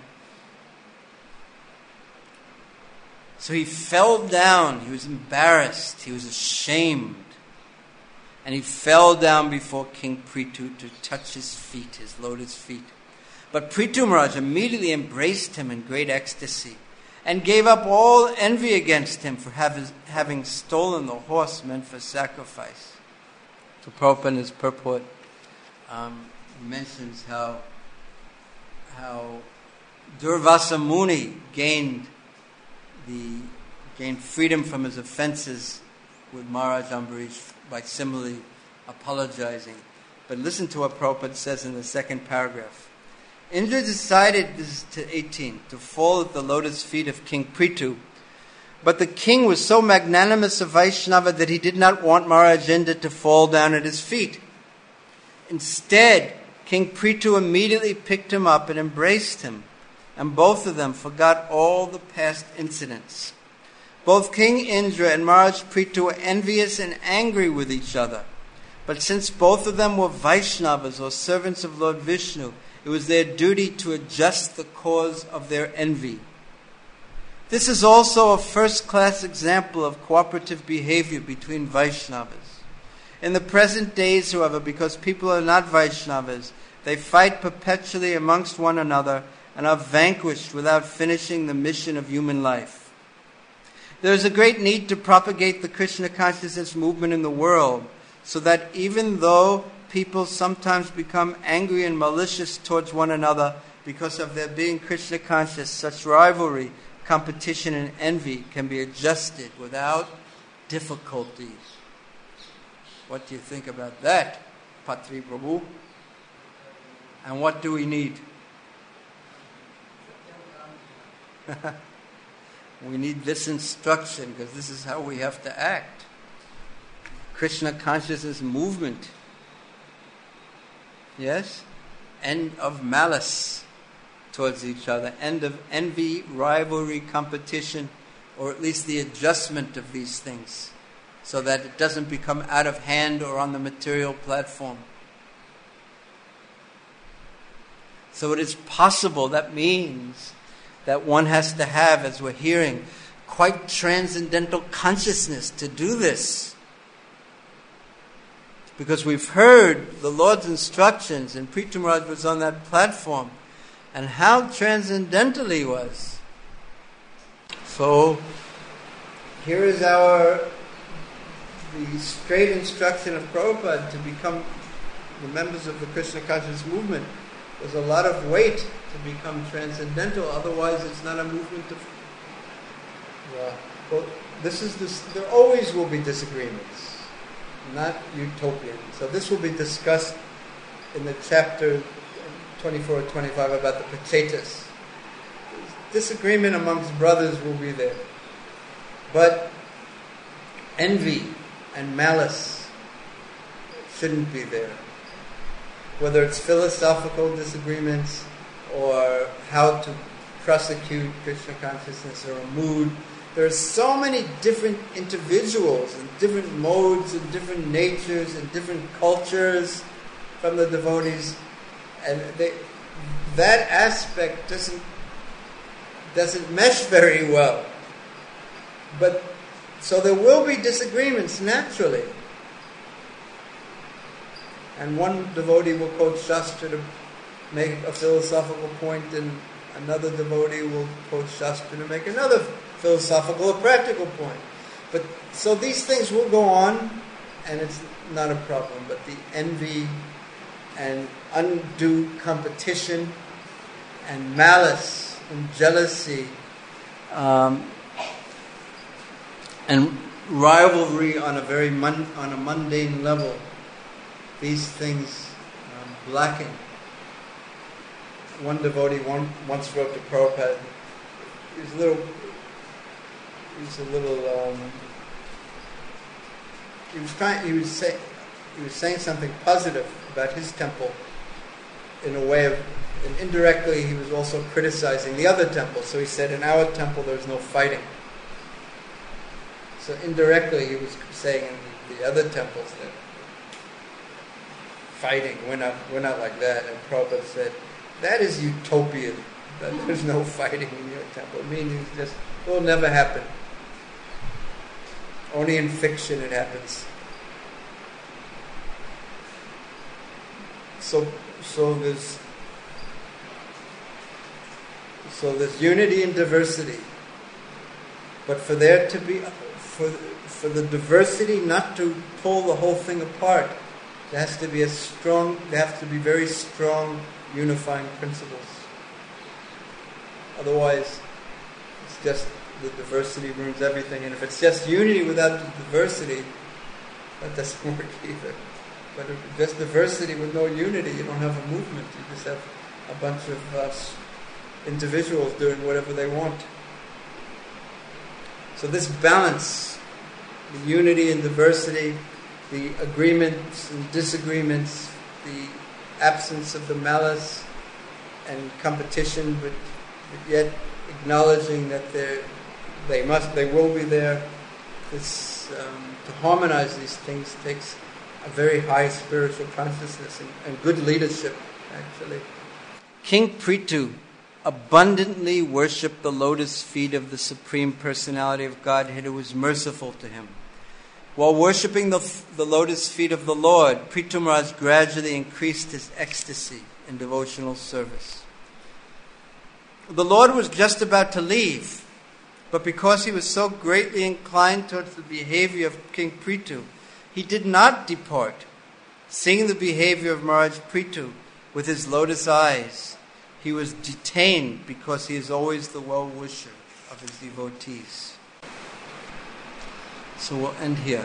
So he fell down. He was embarrassed. He was ashamed. And he fell down before King Prithu to touch his feet, his lotus feet. But Prithu Maharaj immediately embraced him in great ecstasy and gave up all envy against him for have, having stolen the horse meant for sacrifice. So Prabhupada in his purport um, mentions how, how Durvasa Muni gained The, gained freedom from his offenses with Maharaj Ambarish by similarly apologizing. But listen to what Prabhupada says in the second paragraph. Indra decided, this is to eighteen, to fall at the lotus feet of King Prithu. But the king was so magnanimous a Vaishnava that he did not want Maharaj Indra to fall down at his feet. Instead, King Prithu immediately picked him up and embraced him. And both of them forgot all the past incidents. Both King Indra and Maharaj Prithu were envious and angry with each other. But since both of them were Vaishnavas or servants of Lord Vishnu, it was their duty to adjust the cause of their envy. This is also a first-class example of cooperative behavior between Vaishnavas. In the present days, however, because people are not Vaishnavas, they fight perpetually amongst one another and are vanquished without finishing the mission of human life. There is a great need to propagate the Krishna consciousness movement in the world, so that even though people sometimes become angry and malicious towards one another because of their being Krishna conscious, such rivalry, competition, and envy can be adjusted without difficulty. What do you think about that, Patri Prabhu? And what do we need? We need this instruction because this is how we have to act. Krishna consciousness movement. Yes? End of malice towards each other. End of envy, rivalry, competition, or at least the adjustment of these things so that it doesn't become out of hand or on the material platform. So it is possible. That means that one has to have, as we're hearing, quite transcendental consciousness to do this. Because we've heard the Lord's instructions, and Prithu Maharaj was on that platform, and how transcendental he was. So, here is our, the straight instruction of Prabhupada to become the members of the Krishna consciousness movement. There's a lot of weight to become transcendental, otherwise it's not a movement of... Yeah. Well, this is this, there always will be disagreements, not utopian. So this will be discussed in the chapter twenty-four or twenty-five about the potatoes. Disagreement amongst brothers will be there. But envy and malice shouldn't be there. Whether it's philosophical disagreements or how to prosecute Krishna consciousness or a mood. There are so many different individuals and different modes and different natures and different cultures from the devotees, and they, that aspect doesn't doesn't mesh very well. But so there will be disagreements naturally, and one devotee will quote Shastra to make a philosophical point, and another devotee will quote Shastra to make another philosophical or practical point. But so these things will go on, and it's not a problem. But the envy and undue competition and malice and jealousy um, and rivalry on a very mun- on a mundane level, these things um, blacken. One devotee one, once wrote to Prabhupada. He was a little. He was a little. Um, he was trying. He was saying. He was saying something positive about his temple. In a way of, and indirectly, he was also criticizing the other temple. So he said, "In our temple, there's no fighting." So indirectly, he was saying in the other temples that fighting. We're not. We're not like that. And Prabhupada said, that is utopian, that there's no fighting in your temple. It means it's just, it will never happen. Only in fiction it happens. So, so there's, so there's unity and diversity. But for there to be, for for the diversity not to pull the whole thing apart, there has to be a strong, there have to be very strong unifying principles. Otherwise, it's just the diversity ruins everything. And if it's just unity without the diversity, that doesn't work either. But if it's just diversity with no unity, you don't have a movement. You just have a bunch of uh, individuals doing whatever they want. So this balance, the unity and diversity, the agreements and disagreements, the absence of the malice and competition, but, but yet acknowledging that they they must, they will be there. This um, to harmonize these things takes a very high spiritual consciousness and, and good leadership, actually. King Prithu abundantly worshipped the lotus feet of the Supreme Personality of Godhead, who was merciful to him. While worshipping the, the lotus feet of the Lord, Prithu Maharaj gradually increased his ecstasy in devotional service. The Lord was just about to leave, but because he was so greatly inclined towards the behavior of King Prithu, he did not depart. Seeing the behavior of Maharaj Prithu with his lotus eyes, he was detained because he is always the well-wisher of his devotees. So we'll end here.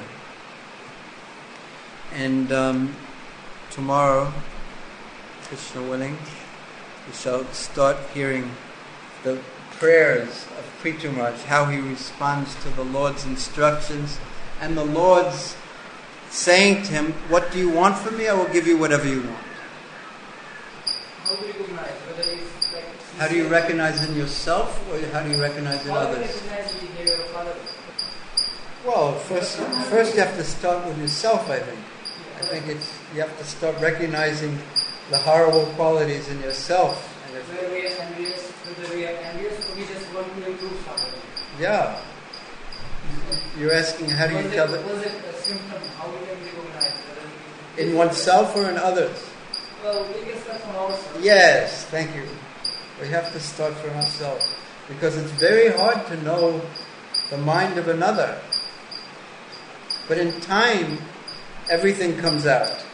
And um, tomorrow, Krishna willing, we shall start hearing the prayers of Prithu Maharaj, how he responds to the Lord's instructions, and the Lord's saying to him, what do you want from me? I will give you whatever you want. How do you recognize whether it's like... How do you recognize in yourself, or how do you recognize in how others? do you recognize the behavior of others? Well, first, first you have to start with yourself, I think. I think it's you have to start recognizing the horrible qualities in yourself. And if, Whether we are envious, whether we are envious, or we just want to improve something. yeah. You're asking how do you was tell it, it? was it a symptom? How we can recognize whether we, In oneself or in others? Well, we can start from ourselves. Yes, thank you. We have to start from ourselves. Because it's very hard to know the mind of another. But in time, everything comes out.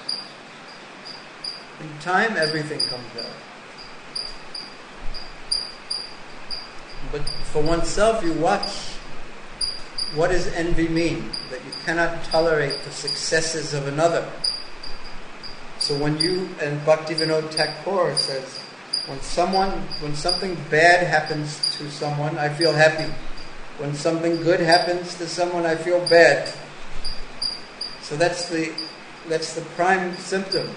In time, everything comes out. But for oneself, you watch. What does envy mean? That you cannot tolerate the successes of another. So when you, and Bhaktivinoda Thakur says, when someone, when something bad happens to someone, I feel happy. When something good happens to someone, I feel bad. So that's the, that's the prime symptom.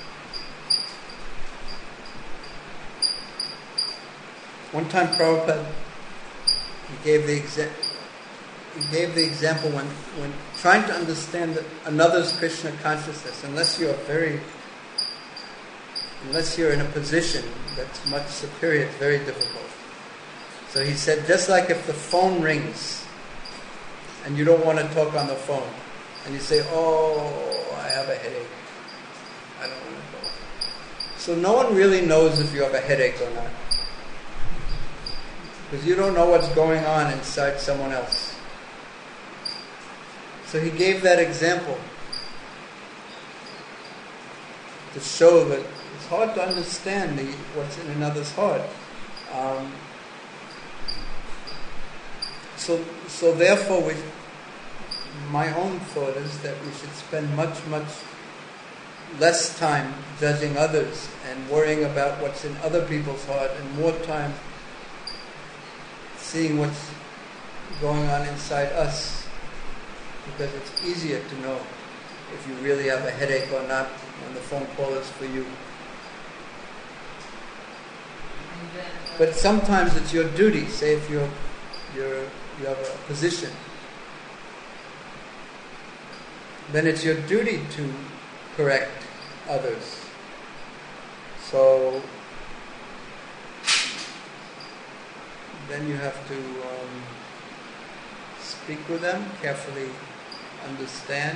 One time Prabhupada, he gave the example, he gave the example when, when trying to understand another's Krishna consciousness, unless you are very, unless you're in a position that's much superior, it's very difficult. So he said, just like if the phone rings and you don't want to talk on the phone, and you say, oh, I have a headache, I don't want to go. So no one really knows if you have a headache or not, because you don't know what's going on inside someone else. So he gave that example to show that it's hard to understand the, what's in another's heart. Um, so, so therefore, we, my own thought is that we should spend much, much less time judging others and worrying about what's in other people's heart, and more time seeing what's going on inside us, because it's easier to know if you really have a headache or not when the phone call is for you. But sometimes it's your duty. Say if you're, you're, you have a position, then it's your duty to correct others. So then you have to um, speak with them, carefully understand.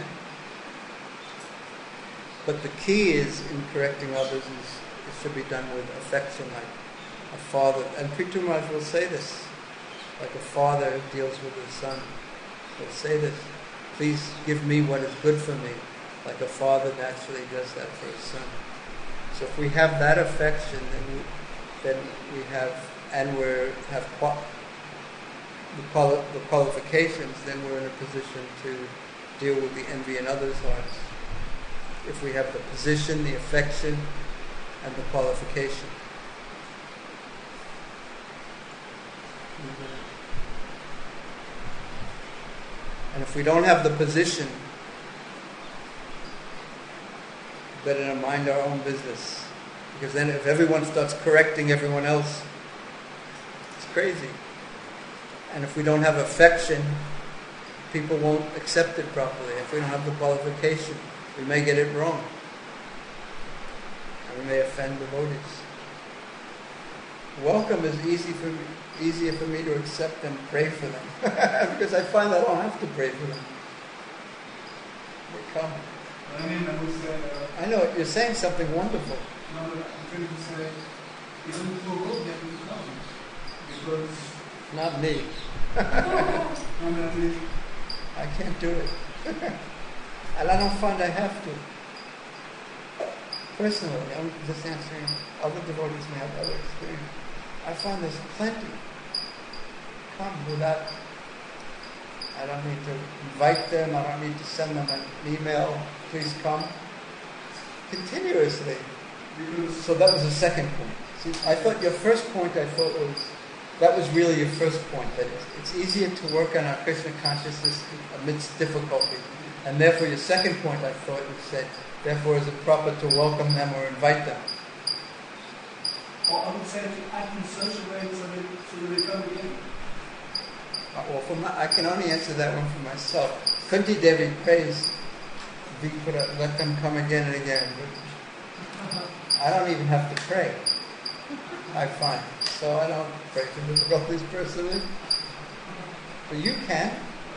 But the key is in correcting others is it should be done with affection, like a father. And Prithu Maharaj will say this, like a father deals with his son. He'll say this, please give me what is good for me, like a father naturally does that for his son. So if we have that affection, then we, then we have, and we have qual- the, quali- the qualifications, then we're in a position to deal with the envy in others' hearts. If we have the position, the affection, and the qualification. Mm-hmm. And if we don't have the position, we better mind our own business. Because then if everyone starts correcting everyone else, it's crazy. And if we don't have affection, people won't accept it properly. If we don't have the qualification, we may get it wrong. And we may offend devotees. Welcome is easy for me, easier for me to accept and pray for them. Because I find I don't have to pray for them. They come. I mean, I would say... Uh, I know, you're saying something wonderful. No, I'm trying to say, even if you go, they will come. Because... Not me. I'm not really... I can't do it. And I don't find I have to. Personally, I'm just answering, other devotees may have other experience. I find there's plenty. Come without, I don't need to invite them, I don't need to send them an email, please come. Continuously. So that was the second point. See, I thought your first point, I thought was, that was really your first point, that it's, it's easier to work on our Krishna consciousness amidst difficulty. And therefore your second point, I thought you said, therefore is it proper to welcome them or invite them? Or I would say to act in such a way so that, so that they come again. Uh, well, for my, I can only answer that one for myself. Kunti Devi prays, Vikura, let them come again and again. But I don't even have to pray, I find. So I don't pray for difficulties personally. But you can.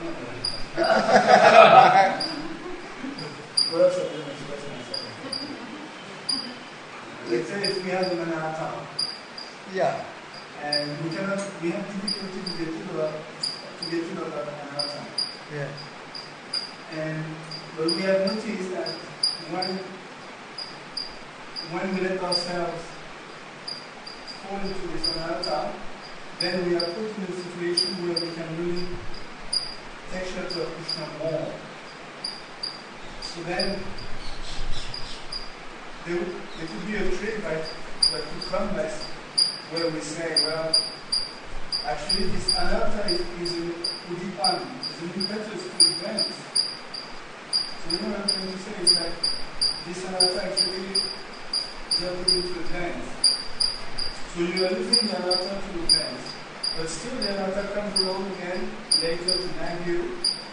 Well, that's what the question is. Let's say if we have them in our town, Yeah. and we cannot, we have difficulty to get to the, to get to the another town. Yeah. And but we have noticed that when when we let ourselves fall into this another town, then we are put in a situation where we can really take shelter of Krishna more. So then there, would, there could be a trick like, that could come like where we say, well, actually this anartha is, is a udipan, is an impetus to advance. So you know what I'm trying to say is that this anartha actually helping you to advance. So you are using the anartha to advance. But still the anartha comes along again later to nag you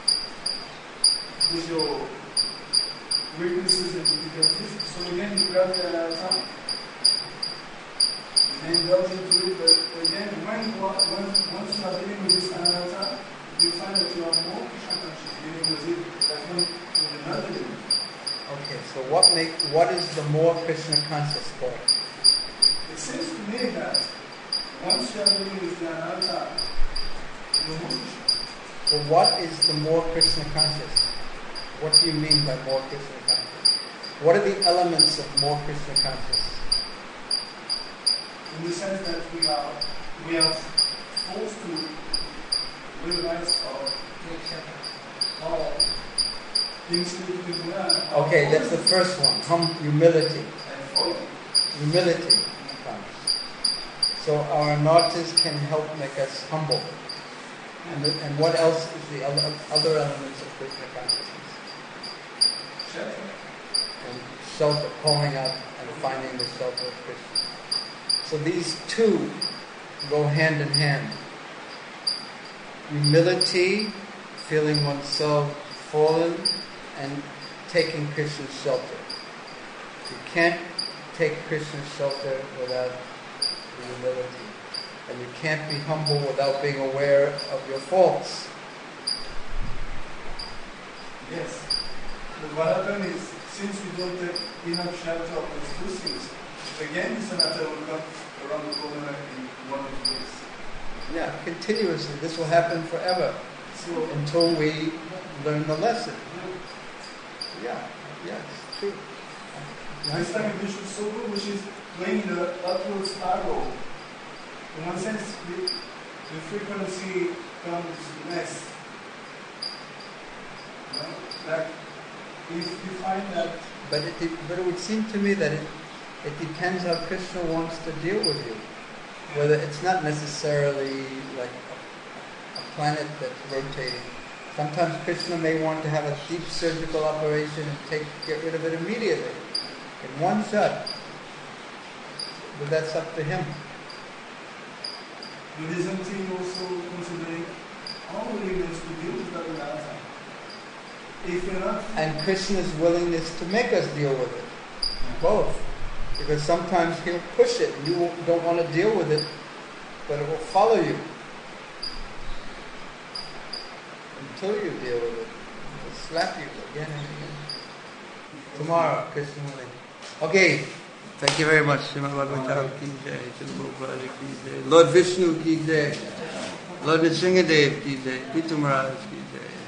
with your weaknesses and difficulties. So again you grab the anartha and indulge into it, but again when once, once you are dealing with this anartha, you find that you are more Krishna conscious dealing with it than when you are not dealing with it. Okay, so what make what is the more Krishna conscious for? It seems to me that once you are dealing with the anartha, you're more Krishna. So what is the more Krishna conscious? What do you mean by more Krishna conscious? What are the elements of more Krishna conscious? In the sense that we are we are forced to realize our our insignificant. Okay, that's the first one. Hum, humility. And folly. Humility comes. So our anarthas can help make us humble. And, the, and what else is the other, other elements of Krishna consciousness? Shelter. And shelter, calling out and finding the shelter of Krishna. So these two go hand in hand. Humility, feeling oneself fallen, and taking Krishna's shelter. You can't take Krishna's shelter without the humility. And you can't be humble without being aware of your faults. Yes. But what happens is, since we don't take enough shelter of those two things, again this anartha will come around the corner in one of two ways. Yeah, continuously. This will happen forever. So, Until we learn the lesson. Yeah, yeah, it's true. this time we should so good, which is going in the upward spiral. In one sense, the, the frequency comes less. You know? Like, if you find that. But it, de- but it would seem to me that it, it depends how Krishna wants to deal with you. Whether it's not necessarily like a, a planet that's rotating. Sometimes Krishna may want to have a deep surgical operation and take get rid of it immediately, in one shot. But that's up to him. But isn't he also considering our willingness to deal with that anartha? If you're not. And Krishna's willingness to make us deal with it. Both. Because sometimes he'll push it and you won't- don't want to deal with it, but it will follow you until you deal with it. It will slap you again and again. Tomorrow, Krishna willing. Okay. Thank you very much. Srimad Bhagavatam ki jai, Srila Prabhupada ki jai, Lord Vishnu ki jai, Lord Nrsimhadev ki jai, Pitu Maharaj ki jai.